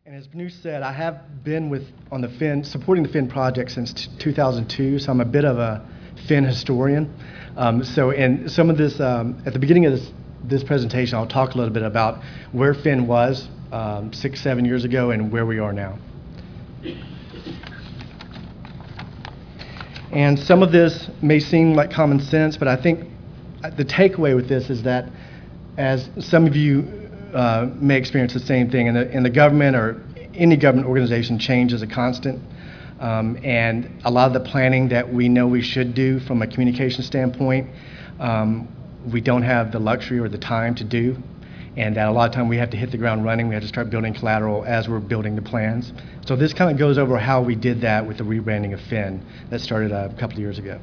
And as Banu said, I have been on the Fin, supporting the Fin project since 2002, so I'm a bit of a Fin historian. So in some of this, at the beginning of this presentation, I'll talk a little bit about where Fin was 6, 7 years ago and where we are now. And some of this may seem like common sense, but I think the takeaway with this is that, as some of you may experience the same thing, in the government or any government organization, change is a constant. And a lot of the planning that we know we should do from a communication standpoint, we don't have the luxury or the time to do. And that a lot of time we have to hit the ground running. We have to start building collateral as we're building the plans. So this kind of goes over how we did that with the rebranding of Fin that started a couple of years ago.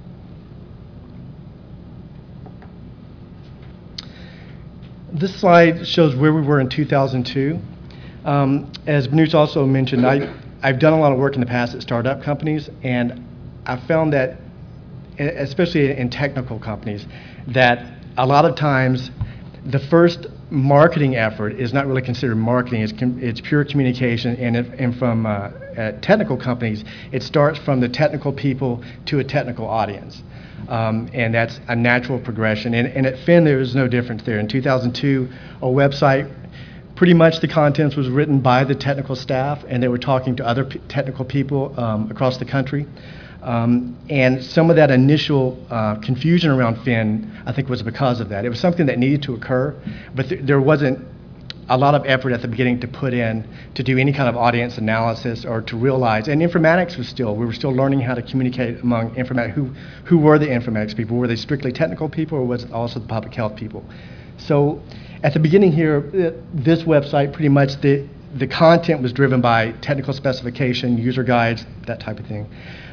This slide shows where we were in 2002. As Banu also mentioned, I've done a lot of work in the past at startup companies, and I found that, especially in technical companies, that a lot of times the first marketing effort is not really considered marketing. It's pure communication, and from technical companies, it starts from the technical people to a technical audience. And that's a natural progression. And at Fin, there was no difference there. In 2002, our website, pretty much the contents was written by the technical staff, and they were talking to other technical people across the country. And some of that initial confusion around Fin, I think, was because of that. It was something that needed to occur, but there wasn't a lot of effort at the beginning to put in to do any kind of audience analysis or to realize. And informatics we were still learning how to communicate among informatics. Who were the informatics people? Were they strictly technical people, or was it also the public health people? So at the beginning here, this website, pretty much the content was driven by technical specification, user guides, that type of thing.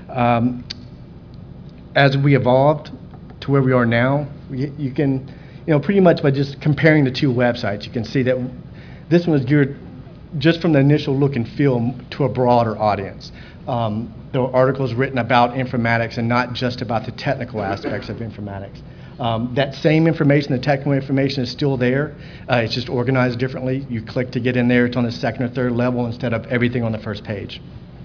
As we evolved to where we are now, you can, pretty much by just comparing the two websites, you can see that this one was geared just from the initial look and feel to a broader audience. There were articles written about informatics and not just about the technical aspects of informatics. That same information, the technical information, is still there. It's just organized differently. You click to get in there. It's on the second or third level instead of everything on the first page.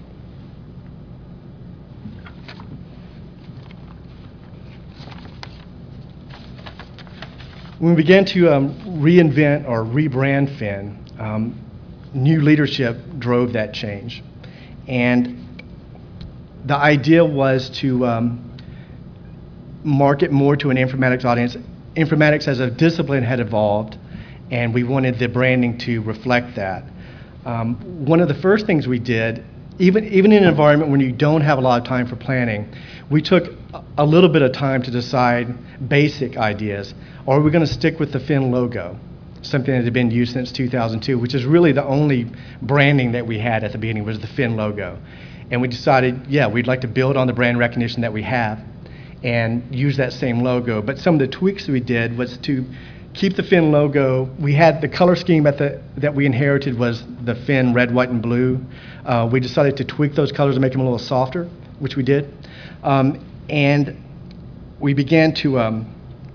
When we began to reinvent or rebrand Fin, new leadership drove that change. And the idea was to market more to an informatics audience. Informatics as a discipline had evolved, and we wanted the branding to reflect that. One of the first things we did, even in an environment when you don't have a lot of time for planning, we took a little bit of time to decide basic ideas. Are we going to stick with the Fin logo, something that had been used since 2002, which is really the only branding that we had at the beginning, was the Fin logo. And we decided, yeah, we'd like to build on the brand recognition that we have and use that same logo. But some of the tweaks we did was to keep the Fin logo. We had the color scheme that we inherited was the Fin red, white, and blue. We decided to tweak those colors and make them a little softer, which we did. And we began to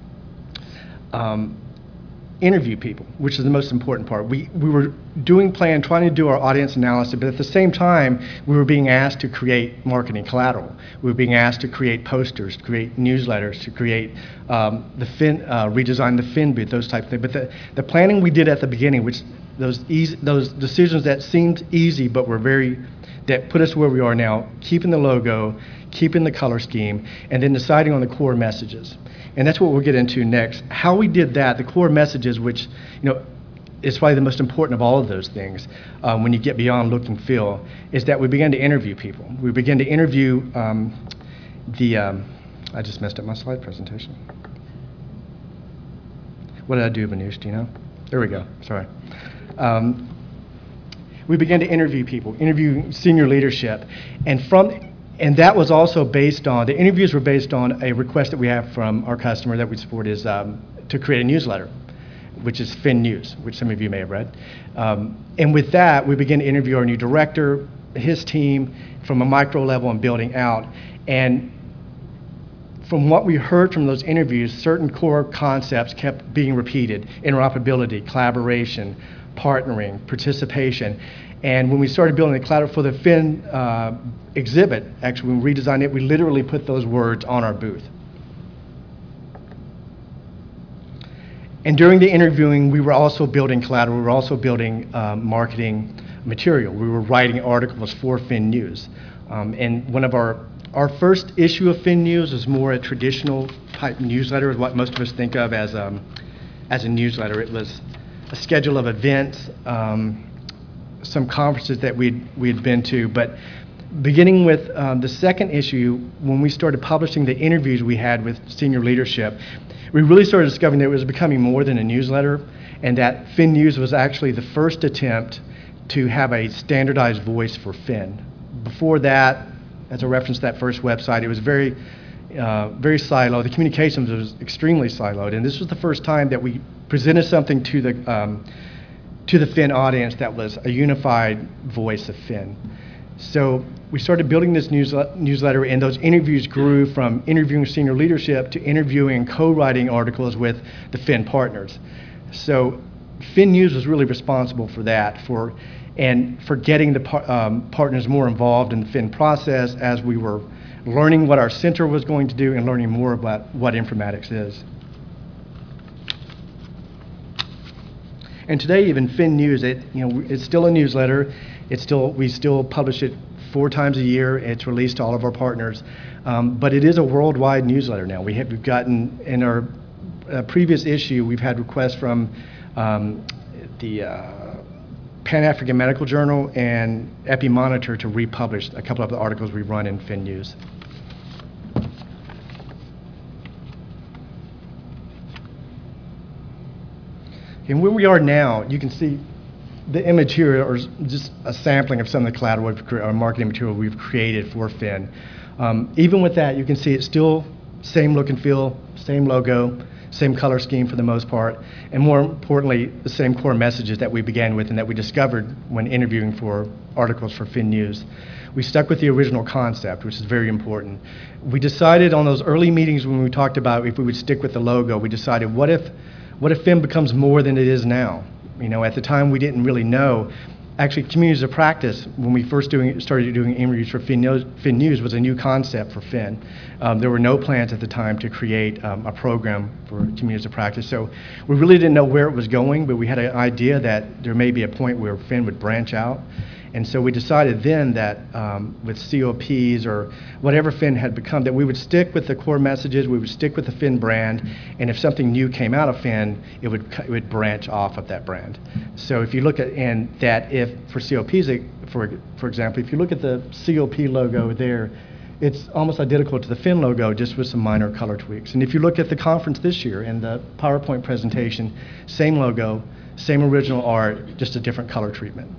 interview people, which is the most important part. We were trying to do our audience analysis, but at the same time, we were being asked to create marketing collateral. We were being asked to create posters, to create newsletters, to create redesign the Fin booth, those type of things. But the planning we did at the beginning, which those decisions that seemed easy but were that put us where we are now, keeping the logo, keeping the color scheme, and then deciding on the core messages. And that's what we'll get into next. How we did that, the core messages, which is probably the most important of all of those things when you get beyond look and feel, is that we began to interview people. We began to interview I just messed up my slide presentation. What did I do, Banush, do you know? There we go, sorry. We began to interview people, interview senior leadership, and that was also based on, the interviews were based on a request that we have from our customer that we support is to create a newsletter, which is Fin News, which some of you may have read. And with that, we began to interview our new director, his team, from a micro level and building out. And from what we heard from those interviews, certain core concepts kept being repeated: interoperability, collaboration, partnering, participation. And when we started building the collateral for the Fin exhibit, actually when we redesigned it, we literally put those words on our booth. And during the interviewing, we were also building collateral. We were also building marketing material. We were writing articles for Fin News. And one of our first issue of Fin News was more a traditional type newsletter, is what most of us think of as a newsletter. It was a schedule of events, some conferences that we'd been to. But beginning with the second issue, when we started publishing the interviews we had with senior leadership, we really started discovering that it was becoming more than a newsletter, and that Fin News was actually the first attempt to have a standardized voice for Fin. Before that, as a reference to that first website, it was very siloed. The communications was extremely siloed, and this was the first time that we presented something to the Fin audience that was a unified voice of Fin. So we started building this newsletter, and those interviews grew from interviewing senior leadership to interviewing and co-writing articles with the Fin partners. So Fin News was really responsible for that, for getting the partners more involved in the Fin process as we were learning what our center was going to do and learning more about what informatics is. And today, even Fin News, it's still a newsletter. We still publish it 4 times a year. It's released to all of our partners, but it is a worldwide newsletter now. We've gotten, in our previous issue, we've had requests from the Pan-African Medical Journal and Epimonitor to republish a couple of the articles we run in Fin News. And where we are now, you can see the image here, or just a sampling of some of the collateral or marketing material we've created for Fin. Even with that, you can see it's still same look and feel, same logo, same color scheme for the most part, and more importantly, the same core messages that we began with and that we discovered when interviewing for articles for Fin News. We stuck with the original concept, which is very important. We decided on those early meetings when we talked about if we would stick with the logo, we decided what if Fin becomes more than it is now? At the time we didn't really know. Actually, communities of practice, when we first started doing interviews for Fin News, was a new concept for Fin. There were no plans at the time to create a program for communities of practice. So we really didn't know where it was going, but we had an idea that there may be a point where Fin would branch out. And so we decided then that with COPs or whatever Fin had become, that we would stick with the core messages, we would stick with the Fin brand, and if something new came out of Fin, it would branch off of that brand. So if you look at, and that if for COPs, for example, if you look at the COP logo there, it's almost identical to the Fin logo, just with some minor color tweaks. And if you look at the conference this year and the PowerPoint presentation, same logo, same original art, just a different color treatment.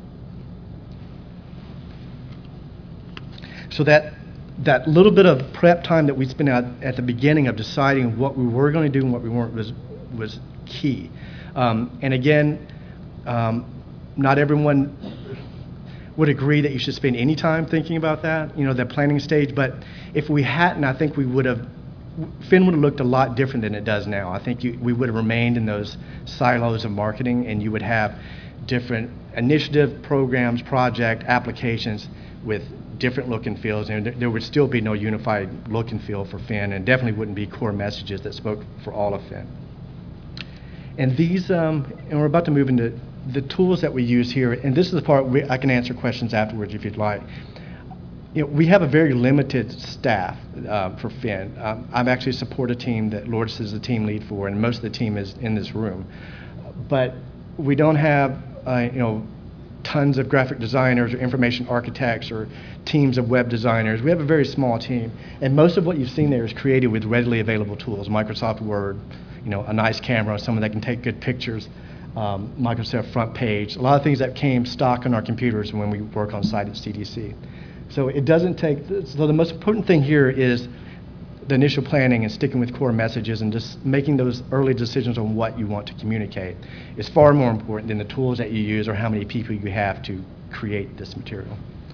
So that little bit of prep time that we spent at the beginning of deciding what we were going to do and what we weren't was key. And again, not everyone would agree that you should spend any time thinking about that, the planning stage. But if we hadn't, I think Fin would have looked a lot different than it does now. I think we would have remained in those silos of marketing, and you would have different initiative, programs, project, applications with different look and feels, and there would still be no unified look and feel for Fin, and definitely wouldn't be core messages that spoke for all of Fin. And these, and we're about to move into the tools that we use here, and this is the part I can answer questions afterwards if you'd like. We have a very limited staff for Fin. I'm actually support a team that Lourdes is the team lead for, and most of the team is in this room. But we don't have, tons of graphic designers or information architects or teams of web designers. We have a very small team, and most of what you've seen there is created with readily available tools, Microsoft Word, a nice camera, someone that can take good pictures, Microsoft Front Page, a lot of things that came stock on our computers when we work on site at CDC. So it doesn't take, so the most important thing here is the initial planning and sticking with core messages and just making those early decisions on what you want to communicate is far more important than the tools that you use or how many people you have to create this material.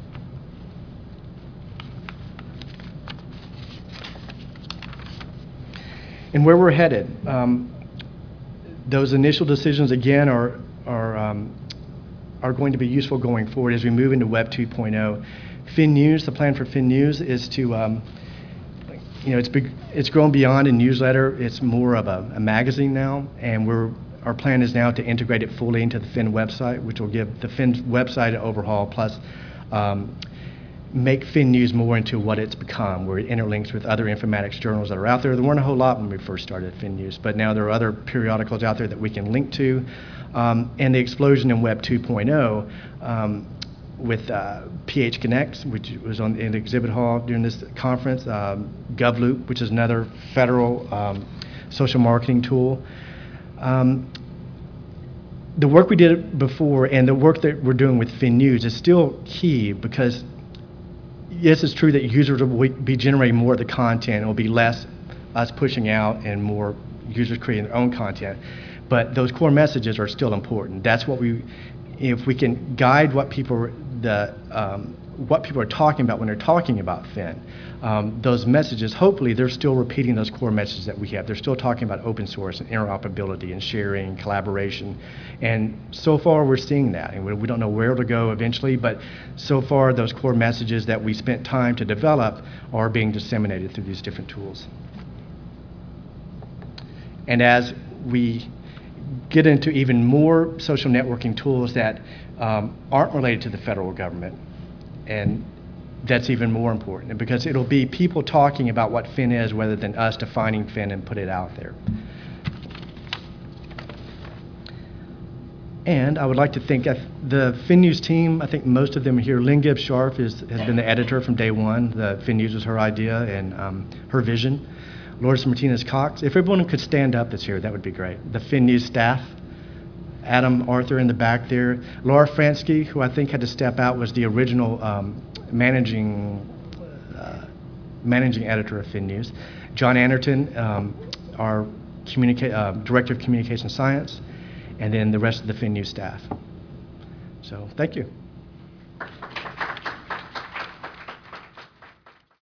And where we're headed, those initial decisions again are are going to be useful going forward as we move into Web 2.0. FinNews, the plan for FinNews is to, it's grown beyond a newsletter. It's more of a magazine now, and our plan is now to integrate it fully into the Fin website, which will give the Fin website an overhaul, plus make FinNews more into what it's become, where it interlinks with other informatics journals that are out there. There weren't a whole lot when we first started FinNews, but now there are other periodicals out there that we can link to. And the explosion in Web 2.0 with PH Connect, which was in the exhibit hall during this conference, GovLoop, which is another federal social marketing tool. The work we did before and the work that we're doing with FinNews is still key because, yes, it's true that users will be generating more of the content. It will be less us pushing out and more users creating their own content. But those core messages are still important. That's what if we can guide what people are talking about when they're talking about Fin, those messages, hopefully they're still repeating those core messages that we have. They're still talking about open source and interoperability and sharing, collaboration. And so far we're seeing that. And we don't know where it'll go eventually, but so far those core messages that we spent time to develop are being disseminated through these different tools. And as we get into even more social networking tools that aren't related to the federal government, and that's even more important because it'll be people talking about what Fin is rather than us defining Fin and put it out there. And I would like to thank the FinNews team. I think most of them are here. Lynn Gibbs Sharp has been the editor from day one. The FinNews was her idea and her vision. Lourdes Martinez Cox. If everyone could stand up that's here, that would be great. The FinNews staff. Adam Arthur in the back there. Laura Fransky, who I think had to step out, was the original managing editor of FinNews. John Anderton, our Director of Communication Science, and then the rest of the FinNews staff. So thank you.